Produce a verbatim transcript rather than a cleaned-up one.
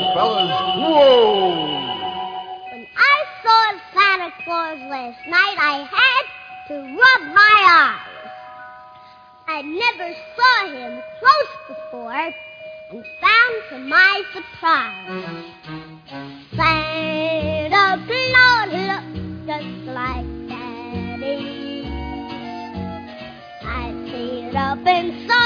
fellas. Whoa! When I saw Santa Claus last night, I had to rub my eyes. I never saw him close before, and found to my surprise, Santa Claus looks just like Daddy. I see it up inside